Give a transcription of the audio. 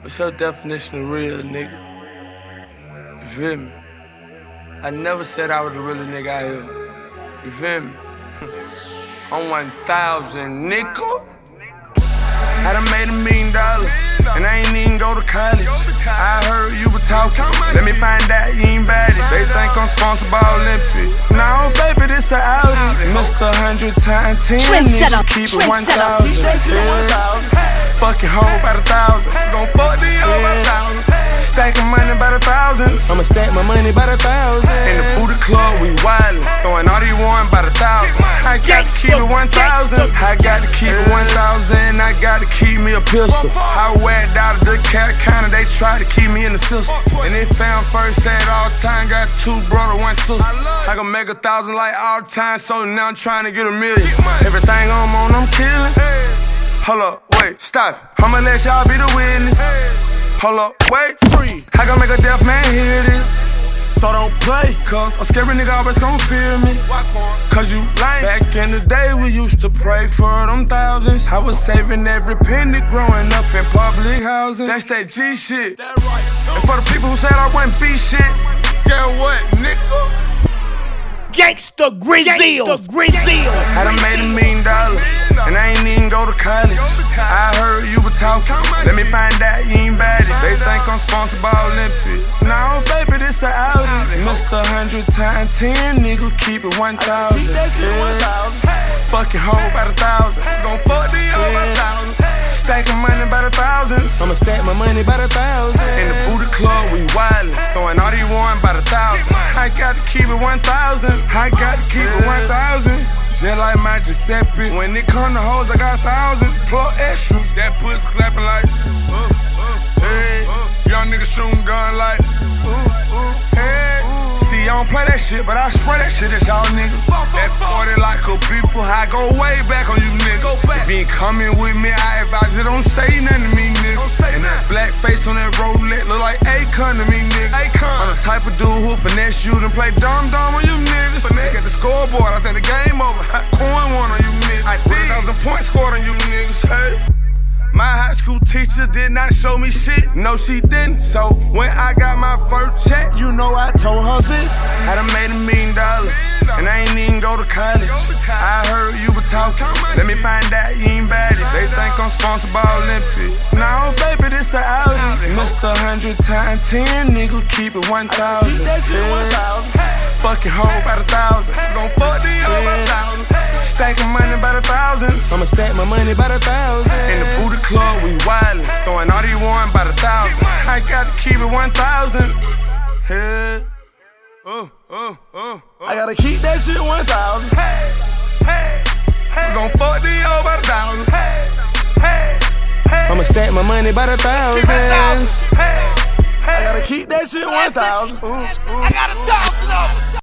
What's your definition of real, nigga? You feel me? I never said I was the realest nigga out here. You feel me? I'm 1,000, nigga. I done made $1 million, and I ain't even go to college. I heard you were talking, let me find out you ain't bad it. They think I'm sponsored by Olympic. No, baby, this a Audi. Mr. 100 times 10, nigga, keep it 1,000. Fucking hoe by the 1,000. Gon' fuck the hoe by the 1,000. Stacking money by the 1,000s. I'ma stack my money by the 1,000. In the booty club, we wildin'. Throwing all these one by the 1,000. I got to keep it 1,000. I got to keep it 1,000. I got to keep me a pistol. I whacked out of the cat counter. They tried to keep me in the system. And they found first at all time. Got 2 brothers, 1 sister. I can make 1,000 like all time. So now I'm trying to get $1 million. Everything I'm on, I'm killing. Hold up, wait, stop it. I'ma let y'all be the witness. Hold up, wait, free. I gon' make a deaf man hear this. So don't play, cause a scary nigga always gon' fear me. Cause you lame. Back in the day, we used to pray for them thousands. I was saving every penny growing up in public housing. That's that G shit. And for the people who said I wasn't B shit, get what, nigga? Gangsta Grizzles. I done made $1 million, and I ain't even go to college. I heard you were talking, let me find out you ain't bad it. They think I'm sponsored by Olympic. No, baby, this a Audi. Mr. 100 times 10, nigga, keep it 1,000. Fucking hoe by the 1,000. Gon' fuck the hoe by the 1,000. Stacking money by the 1,000s. I'ma stack my money by the 1,000. In the booty club, we wildin'. Throwing all these one by the 1,000. I got to keep it 1,000. I got to keep it 1,000. Just like my Giuseppe. When it come to hoes, I got 1,000. Plug extras. That pussy clapping like, hey. Young niggas shooting gun like, hey. See, I don't play that shit, but I spray that shit at y'all niggas. That 40 like a people, I go way back on you niggas. If you ain't coming with me, I advise you don't say nothing to me, nigga. And that black face on that Rolex look like Akon to me, nigga. I'm the type of dude who finesse you and play dumb-dumb on you niggas. Look at the scoreboard, I think the game over. I coin one on you niggas. I did 1,000 points scored on you niggas, hey. My high school teacher did not show me shit, no she didn't. So when I got my first check, you know I told her this. I done made $1 million, and I ain't even go to college. I heard you were talking, let me find out you ain't bad it. They think I'm sponsored by Olympic. No, baby, this a Audi. Mr. 100 times 10, nigga, keep it 1,000. Fucking hoe by the 1,000. Gon' fuck the hoe by the 1,000. Stacking money by the 1,000s. I'ma stack my money by the 1,000. In the booty club, we wildin'. Throwing all these one by the 1,000. I got to keep it 1,000. Hey. I gotta keep that shit 1,000. We gon' fuck the hoe by the 1,000. I'ma stack my money by the 1,000s. I gotta keep that shit 1,000. I got 1,000 of them.